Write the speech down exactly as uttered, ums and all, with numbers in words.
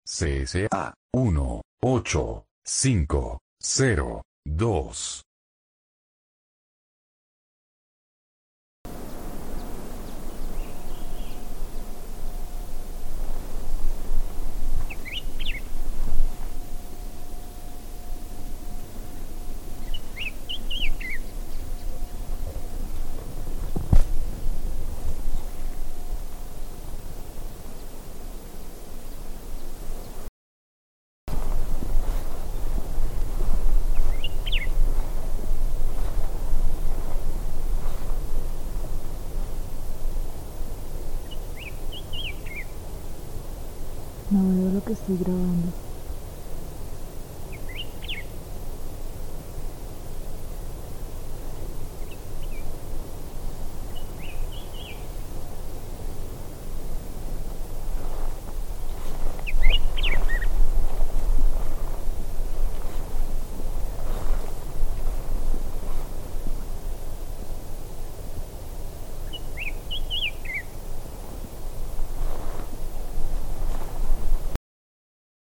C S A uno ocho cinco cero dos. No veo lo que estoy grabando.